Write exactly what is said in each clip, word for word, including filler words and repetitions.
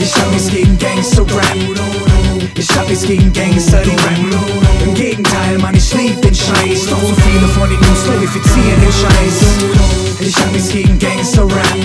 Ich hab nichts gegen Gangster-Rap. Ich hab nichts gegen Gangster, die rappen. Im Gegenteil, Mann, ich lieb den Scheiß. Doch so viele von den Jungs glorifizieren den Scheiß. Ich hab nichts gegen Gangster-Rap.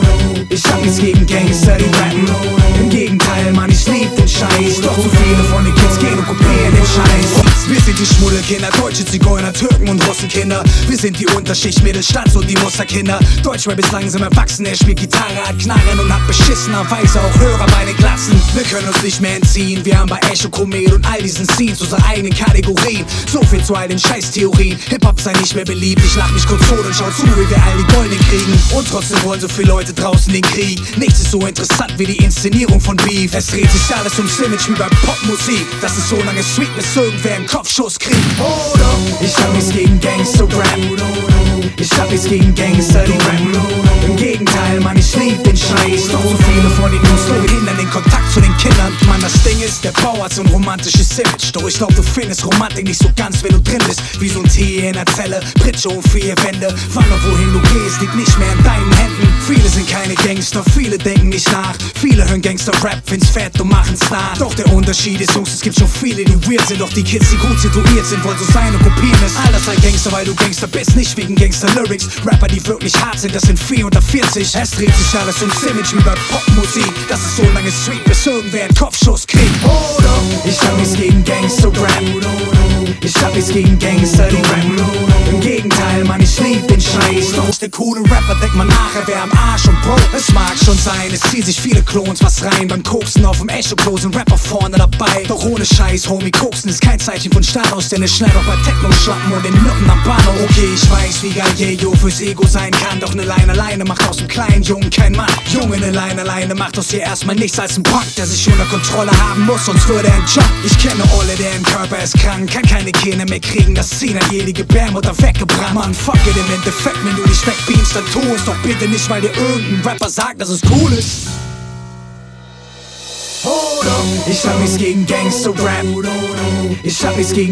Ich hab nichts gegen Gangster, die rappen. Im Gegenteil, Mann, ich lieb den Scheiß. Doch so viele von den Kids gehen und kopieren den Scheiß. Wir sind die Schmuddelkinder, Deutsche, Zigeuner, Türken und Russenkinder. Wir sind die Unterschicht, Mittelstands- und die Musterkinder. Deutschrap ist langsam erwachsen, er spielt Gitarre, hat Knarren und hat beschissenerweise auch Hörer bei den Klassen. Wir können uns nicht mehr entziehen, wir haben bei Echo, Komet und all diesen Scenes unsere eigenen Kategorien. So viel zu all den Scheiß-Theorien, Hip-Hop sei nicht mehr beliebt. Ich lach mich kurz tot und schau zu, wie wir all die Goldenen kriegen. Und trotzdem wollen so viele Leute draußen den Krieg. Nichts ist so interessant wie die Inszenierung von Beef. Es dreht sich alles ums Image wie bei Popmusik. Das ist so lange sweet, bis irgendwer einen Kopfschuss kriegt. Oder ich hab nichts gegen Gangster-Rap. Ich hab nichts gegen Gangster, die rappen. Im Gegenteil, Mann, ich lieb den Scheiß. Doch so viele von den Jungs behindern den Kontakt zu den Kindern. Mann, das Ding ist, der Bau hat so ein romantisches Image. Doch ich glaub, du findest Romantik nicht so ganz, wenn du drin bist. Wie so ein Tier in der Zelle, Pritsche um vier Wände. Wann und wohin du gehst, liegt nicht mehr in deinen Händen. Viele sind keine Gangster, viele denken nicht nach. Viele hören Gangster-Rap, find's fett und machen's nach. Doch der Unterschied ist, Jungs, es gibt schon viele, die weird sind. Doch die Kids, die gut situiert sind, wollen so sein und kopieren es. All das sei Gangster, weil du Gangster bist, nicht wegen Gangster-Lyrics. Rapper, die wirklich hart sind, das sind vier unter vierzig. Es dreht sich alles ums Image wie bei Popmusik. Das ist so lange sweet, bis irgendwer einen Kopfschuss kriegt. Oder ich hab nichts gegen Gangster-Rap. Ich hab nichts gegen Gangster, die rappen. Im Gegenteil, Mann, ich lieb den Scheiß. Doch der coole Rapper denkt man nachher, wer am Arsch und Bro. Es mag schon sein, es ziehen sich viele Klons was rein. Beim Koksen auf dem Echo-Klo sind Rapper vorne dabei. Doch ohne Scheiß, Homie, Koksen ist kein Zeichen von Status. Denn es schnell auch bei Techno-Schlappen und den Nutten am Bahnhof. Okay, ich weiß, wie geil Jejo fürs Ego sein kann. Doch ne Line alleine macht aus dem kleinen Jungen kein Mann. Junge, ne Line alleine macht aus hier erstmal nichts als ein Punk, der sich unter Kontrolle haben muss, sonst würde er jump. Ich kenne Olle, der im Körper ist krank, kann keine Kähne mehr kriegen, das Ziehen hat jede Gebärmutter weggebrannt. Mann, fuck it, im Endeffekt, wenn du dich wegbeamst, dann tu es doch bitte nicht, weil dir irgendein Rapper sagt, dass es cool ist. Oder ich hab nichts gegen Gangster-Rap. Ich hab nichts gegen